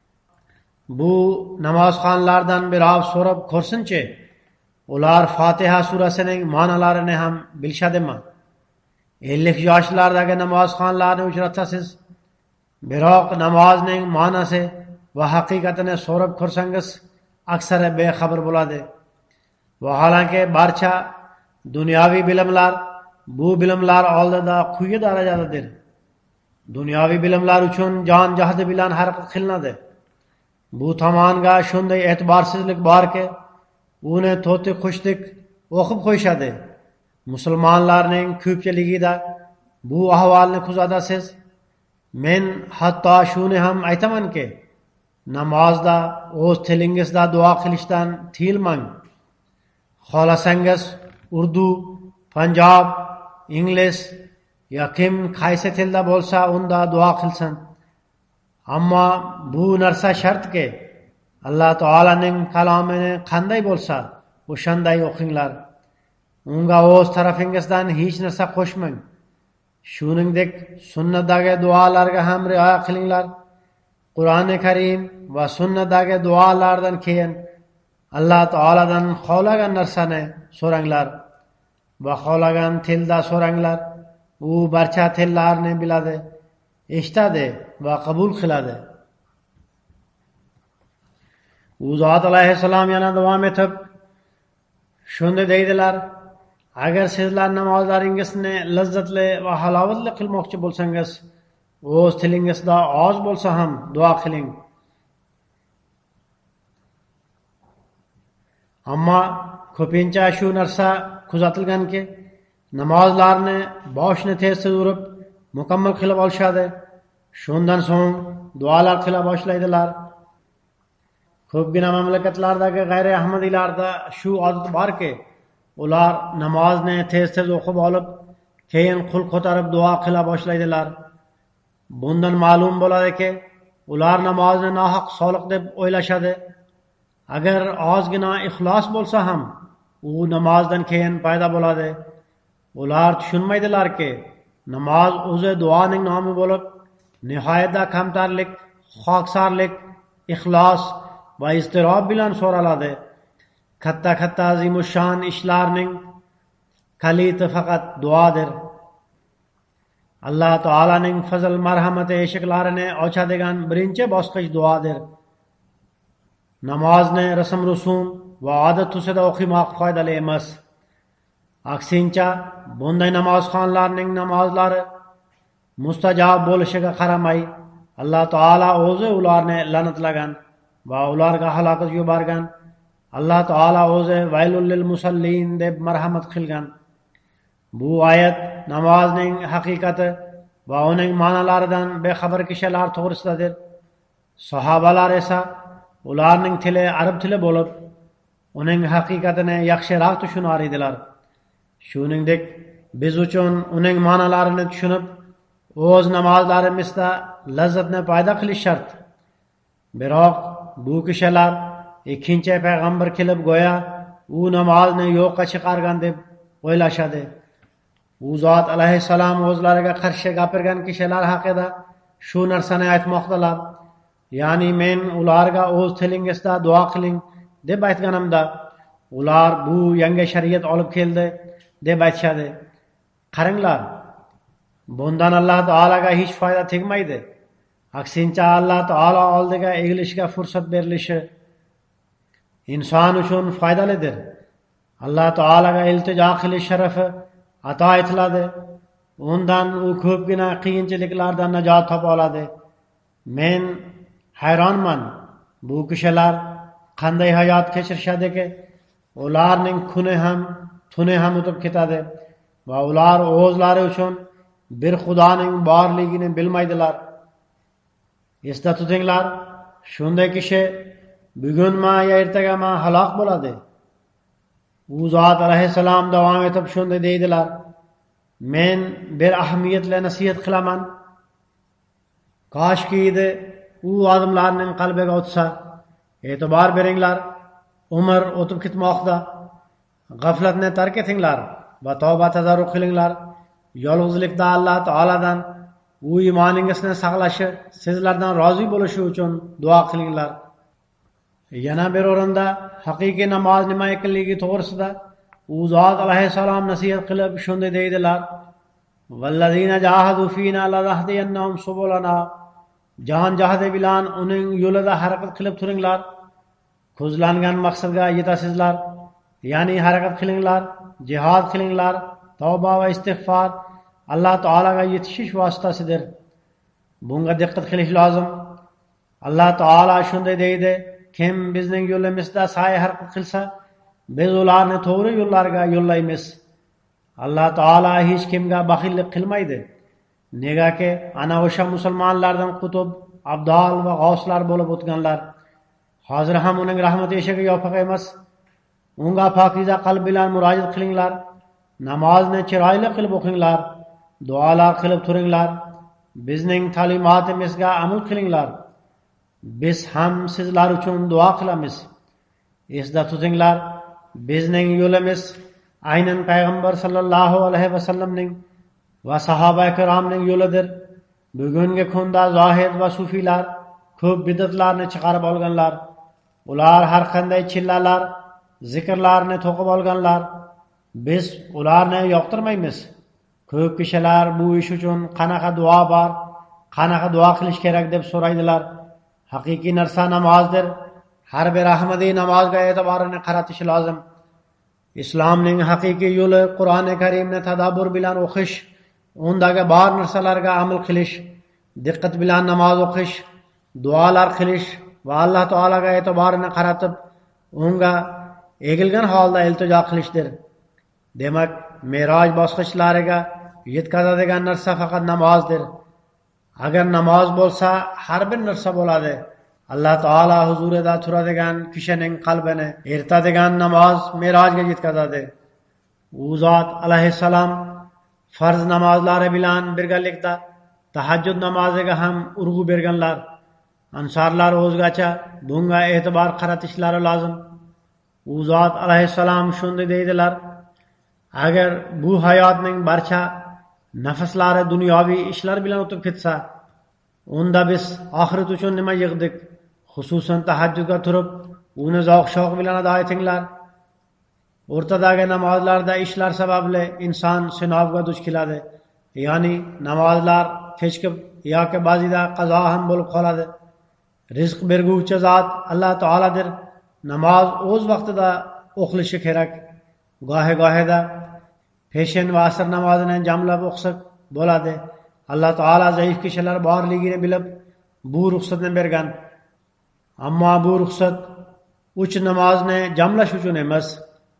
bu namozxonlardan birov so'rab ko'rsinchi, ular Fotiha surasining ma'nolarini ham bilishadimi? 50 yoshlardagi namozxonlarni uchratasiz, biroq namozning ma'nosi va haqiqatini so'rab ko'rsangiz, aksari bexabar bo'ladi. Vaholanki barcha dunyoviy bilimlar bu bilimlar oldida quyi darajadadir. Dunyoviy bilimlar uchun jon jahdi bilan harakat qilinadi. Bu tomonga shunday e'tiborsizlik borki, uni to'ti qushdik o'qib qo'yishadi. Musulmonlarning ko'pchiligida bu ahvolni kuzatasiz. Men hatto shuni ham aytamanki, namozda o'z tilingizda duo qilishdan tiyilmang. Xohlasangiz urdu, panjob, ingliz ya kim qaysi tilda bo'lsa unda duo qilsin. Ammo bu narsa shartki, Alloh taolaning kalomini qanday bo'lsa, o'shanday o'qinglar. Unga o'z tarafingizdan hech narsa qo'shmang. Shuningdek, sunnatdagi duolarga ham rioya qilinglar. Qur'oni Karim va sunnatdagi duolardan keyin Alloh taoladan xohlagan narsani so'ranglar va xohlagan tilda so'ranglar. U barcha tillarni biladi, eshitadi va qabul qiladi. U zot alayhissalom yana davom etib shunday deydilar: agar sizlar namozlaringizni lazzatli va halovatli qilmoqchi bo'lsangiz, o'z tilingizda oz bo'lsa ham duo qiling. Ammo ko'pincha shu narsa kuzatilganki, namozlarni boshni tez urib mukammal qilib olishadi. Shundan so'ng duolar qila boshlaydilar. Ko'pgina mamlakatlardagi g'ayri ahmadiylarda shu odat borki, ular namozni tez o'qib olib, keyin qo'l ko'tarib duo qila boshlaydilar. Bundan ma'lum bo'ladiki, ular namozni nohaq soliq deb o'ylashadi. Agar ozgina ixlos bo'lsa ham, u namozdan keyin paydo bo'ladi. Ular tushunmaydilarki, namoz o'zi duoning nomi bo'lib, nihoyatda kamtarlik, xoksorlik, ixlos va iztirob bilan so'raladi. Katta azimushon ishlarning kaliti faqat duodir. Alloh taolaning fazl marhamati eshiklarini ochadigan birinchi bosqich duodir. Namozni rasm rusum va odat tusida o'qimoq foydali emas. Aksincha, bunday namozxonlarning namozlari mustajob bo'lishiga qaramay, Alloh taolo o'zi ularni la'natlagan va ularga halokat yuborgan. Alloh taolo o'zi vaylul lil musallin deb marhamat qilgan. Bu oyat namozning haqiqati va uning ma'nolaridan bexabar kishilar to'g'risidadir. Sahobalar esa ularning tili arab tili bo'lib, uning haqiqatini yaxshiroq tushunar edilar. Shuningdek, biz uchun uning ma'nolarini tushunib, o'z namozlarimizda lazzatni paydo qilish shart. Biroq bu kishilar ikkinchi payg'ambar kelib go'yo u namozni yo'qqa chiqargan deb o'ylashadi. U zot alayhissalom o'zlariga qarshi gapirgan kishilar haqida shu narsani aytmoqdalar. Ya'ni men ularga o'z tilingizda duo qiling deb aytganimda, ular bu yangi shariat olib keldi deb aytishadi. Qaranglar, bundan Alloh taolaga hech foyda tegmaydi. Aksincha, Alloh taolo oldiga egilishga fursat berilishi inson uchun foydalidir. Alloh taolaga iltijo qilish sharafi ato etiladi. Undan u ko'pgina qiyinchiliklardan najot topa oladi. Men hayronman, bu kishilar qanday hayot kechirishadiki, ularning kuni ham, tuni ham o'tib ketadi va ular o'zlari uchun bir Xudoning borligini bilmaydilar. Esda tutinglar, shunday kishi bugunma yo ertagama halok bo'ladi. U zot alayhissalom davom etib shunday deydilar: men bir ahamiyatli nasihat qilaman. Koshki edi u odamlarning qalbiga o'tsa. E'tibor beringlar, umr o'tib ketmoqda. G'aflatni tark etinglar va tavba tazarruq qilinglar. Yolg'izlikda Alloh taoladan u iymoningizni saqlashi, sizlardan rozi bo'lishi uchun duo qilinglar. Yana bir o'rinda haqiqiy namoz nima ekanligi to'g'risida u zot alayhissalom nasihat qilib shunday deydilar: "Vallazina jahadu fina lanahdiyannahum subulana." Jon jahdi bilan uning yo'lida harakat qilib turinglar, ko'zlangan maqsadga yetasizlar. Ya'ni harakat qilinglar, jihad qilinglar. Tavba va istig'for Alloh taolaga yetishish vositasidir. Bunga diqqat qilish lozim. Alloh taolo shunday deydi: kim bizning yo'limizda sa'y harakat qilsa, biz ularni to'g'ri yo'llarga yo'llaymiz. Alloh taolo hech kimga baxillik qilmaydi. Negaki ana o'sha musulmonlardan qutub, abdol va g'oslar bo'lib o'tganlar hozir ham uning rahmati eshigi yopiq emas. Unga pokiza qalb bilan murojaat qilinglar, namozni chiroyli qilib o'qinglar, duolar qilib turinglar, bizning ta'limotimizga amal qilinglar. Biz ham sizlar uchun duo qilamiz. Esda tutinglar, bizning yo'limiz aynan payg'ambar sallallohu alayhi vasallamning va sahoba ikromning yo'lidir. Bugungi kunda zohid va sufiylar ko'p bidatlarni chiqarib olganlar. Ular har qanday chillalar, zikrlarni to'qib olganlar. Biz ularni yoqtirmaymiz. Ko'p kishilar bu ish uchun qanaqa duo bor, qanaqa duo qilish kerak deb so'raydilar. Haqiqiy narsa namozdir. Har bir ahmadiy namozga e'tiborini qaratishi lozim. Islomning haqiqiy yo'li Qur'oni Karimni tadabbur bilan o'qish, undagi bor narsalarga amal qilish, diqqat bilan namoz o'qish, duolar qilish va Alloh taolaga e'tiborini qaratib, unga egilgan holda iltijo qilishdir. Demak, Me'roj bosqichlariga yetkazadigan narsa faqat namozdir. Agar namoz bo'lsa, har bir narsa bo'ladi. Alloh taolo huzurida turadigan kishining qalbini eritadigan namoz Me'rojga yetkazadi. U zot alayhissalom farz namozlari bilan birgalikda tahajjud namoziga ham urg'u berganlar. Ansorlar o'zgacha bunga e'tibor qaratishlari lozim. U zot alayhissalom shunday deydilar: agar bu hayotning barcha nafaslari dunyoviy ishlar bilan o'tib ketsa, unda biz oxirat uchun nima yig'dik? Xususan tahajjudga turib, uni zavq-shavq bilan ado etinglar. O'rtadagi namozlarda ishlar sababli inson sinovga duch keladi. Ya'ni namozlar kechikib yoki ba'zida qazo ham bo'lib qoladi. Rizq berguvchi zot Alloh taoladir. Namoz o'z vaqtida o'qilishi kerak. Gohi-gohida peshin va asr namozini jamlab o'qisak bo'ladi. Alloh taolo zaif kishilar borligini bilib bu ruxsatni bergan. Ammo bu ruxsat uch namozni jamlash uchun emas.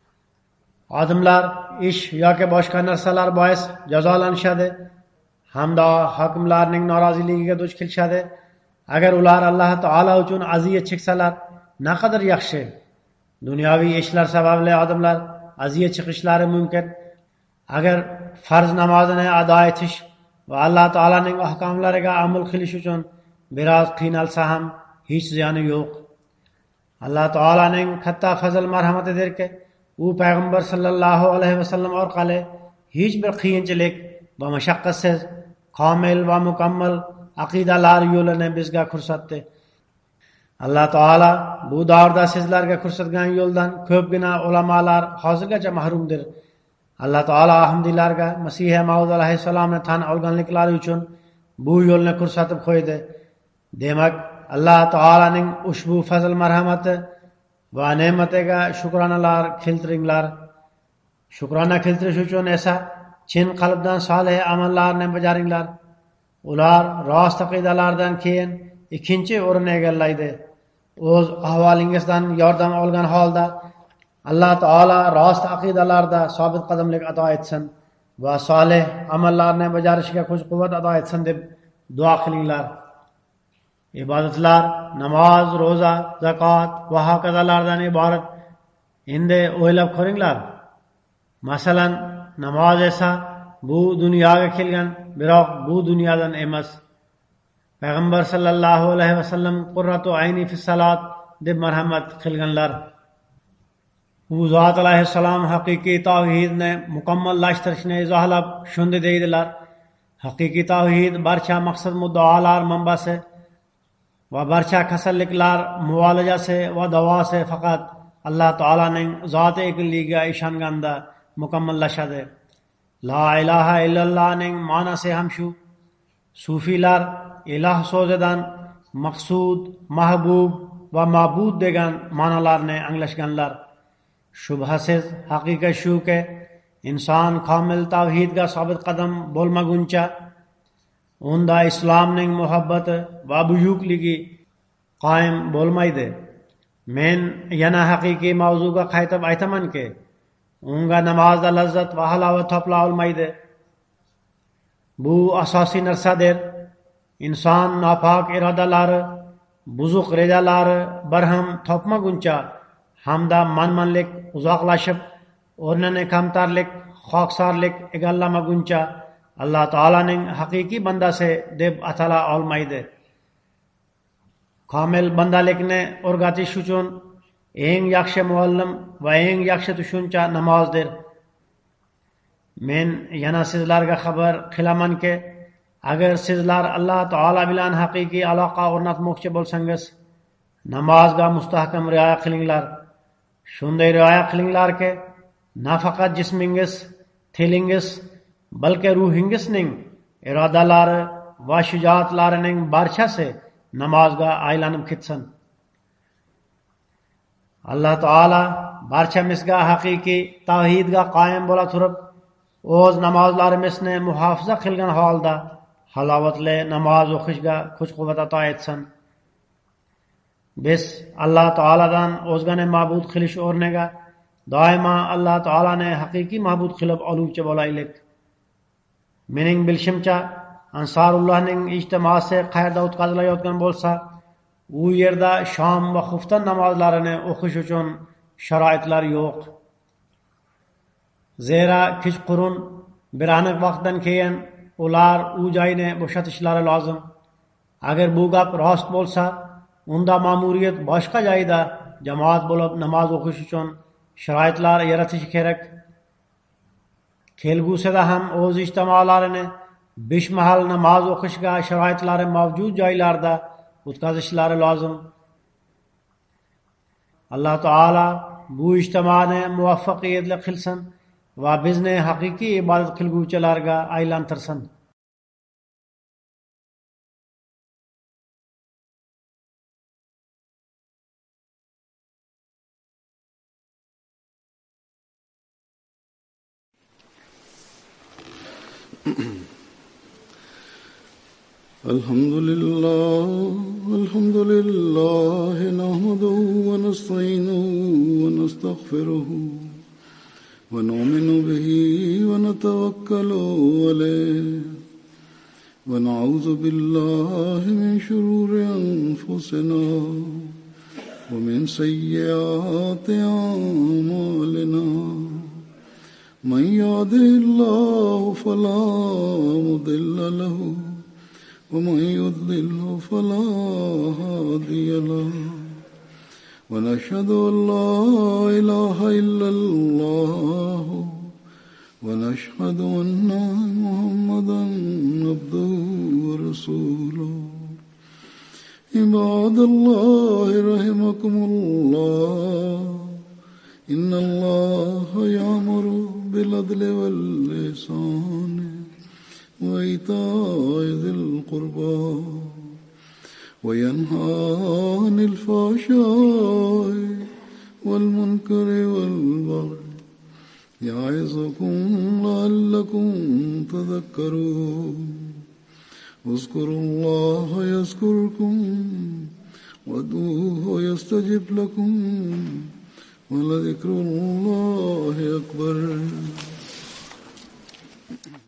Odamlar ish yoki boshqa narsalar bois jazolanishadi hamda hokimlarning noroziligiga duch kelishadi. Agar ular Alloh taolo uchun aziyat cheksalar, naqadar yaxshi. Dunyoviy ishlar sababli odamlar aziyat chekishlari mumkin. Agar farz namozini ado etish va Alloh taolaning ahkomlariga amal qilish uchun biroz qiynalsa ham hech ziyoni yo'q. Alloh taolaning katta fazl marhamatidirki, u payg'ambar sallallohu alayhi vasallam orqali hech bir qiyinchilik va mashaqqatsiz komil va mukammal aqidalar yo'lini bizga ko'rsatdi. Alloh taolo bu davrda sizlarga ko'rsatgan yo'ldan ko'pgina ulamolar hozirgacha mahrumdir. Alloh taolo ahmdiylarga Masih Maud alayhissalomni tan olganliklari uchun bu yo'lni ko'rsatib qo'ydi. Demak, Alloh taolaning ushbu fazl marhamati va ne'matiga shukronalar keltiringlar. Shukrona keltirish uchun esa chin qalbdan solih amallarni bajaringlar. Ular rost aqidalardan keyin ikkinchi o'rinni egallaydi. O'z ahvolingizdan yordam olgan holda Alloh taolo rost aqidalarda sobit qadamlik ato etsin va solih amallarni bajarishga kuch-quvvat ato etsin deb duo qilinglar. Ibodatlar, namoz, ro'za, zakot va hokazolardan iborat. Endi o'ylab ko'ringlar. Masalan, namoz esa bu dunyoga kelgan, biroq bu dunyodan emas. Payg'ambar sallallohu alayhi vasallam qurratu ayni fi salat deb marhamat qilganlar. U zot alayhissalom haqiqiy tavhidni mukammallashtirishni izohlab shunday deydilar: haqiqiy tavhid barcha maqsad muddaolar manbasi व बर्चा खसलिकलार मुआलजा से व दवा से फ़कत अल्लाह ताला ने ज़ात एकलीगा ईशान गंदा मुकम्मल लशदे ला इलाहा इल्लल्लाह ने माना से हमशु सूफीलार इलाह सोजदान मकसूद महबूब व माबूद देगान मानालार ने अंग्लशगनलार शुभ से हकीकत शू के इंसान कामिल तावहीद का साबित कदम बोल मगुंचा उन्दा इस्लाम ने मोहब्बत वाबुयूक लिगी कायम बोल माइदे मेन यना हकीकी मौजू का खैतब आयतमन के उंगा नमाज दा लज्जत व हलावत थपला माइदे बू असासी नरसा देर इंसान नापाक इरादा लार बुजुक रेजा लार बरहम थोपमा गुंचा हमदा मन मन लिक उजाक लाशब और ने कमतार लिक खाकसार लिक इगल्ला मगुंचा अल्लाह ताला ने हकीकी बंदा से देव अतला ऑल माइदे कामिल बंदा लिखने और गाती शुचुन एंग यक्ष मुअल्लम व एंग यक्ष तुशुंचा नमाज देर मेन यना सिजलार का खबर खिलामन के अगर सिजलार अल्लाह ताला बिलान हकीकी अलाका और नत मोक्ष बोल संगस नमाज का मुस्तहकम रियाया खिलिंगलार शुंदे रियाया खिलिंगलार के ना फकत जिस्मिंगस थिलिंगस बल्कि रूहिंगस निंग इरादा लार व शुजात लार निंग बारशा से नमाज का आयलानम खितसन अल्लाह ताला बारशा मिसगा हकीकी ताहीद का कायम बोला थुरब ओज नमाज लार मिसने मुहाफजा खिलगन हालदा हलावत ले नमाज व खुशगा खुश कुवत अतायत सन बिस अल्लाह ताला दान ओजगा ने माबूद खिलिश और नेगा दायमा अल्लाह ताला ने हकीकी महबूद खिलब अलूब चे बोला इलेक मीनिंग बिलशिमचा अंसारुल्लाह ने इज्तमा से खैर दाऊद काजला योतगन बोलसा ऊ यरदा शाम व खुफ्तन नमाज लारने ओ खुशुचुन शराइत लार योक जेरा खिच कुरुन बिरानक वक्तन खेयन उलार ऊ जाइने बुशत इशलार लाजम अगर बूगाप रास्त बोलसा उन्दा मामूरियत बाशका जाइदा जमात बोलब नमाज व खुशुचुन शराइत लार यरथिश खेरक खेलगू से हम ओज इज्तमा लारने बिशमहल नमाज व खुशगा शराइत लार मौजूद जाई लारदा उसका इशलार लाजम अल्लाह ताला बू इज्तमा ने मुवफ़्फ़क़ियत ले खिलसन व बिज़ने हकीकी इबादत खिलगू चलारगा आइलान तरसन الحمد لله نحمده ونستعينه ونستغفره ونؤمن به ونتوكل عليه ونعوذ بالله من شرور أنفسنا ومن سيئات أعمالنا من يهده الله فلا مضل له ومن يضلل فلا هادي له ونشهد أن لا إله إلا الله ونشهد أن محمدا عبده ورسوله عباد الله رحمكم الله إن الله يأمر بالعدل والإحسان وإيتاء ذي القربى وينهى عن الفحشاء والمنكر والبغي يعظكم لعلكم تذكرون اذكروا الله يذكركم وادعوه يستجب لكم ولذكر الله أكبر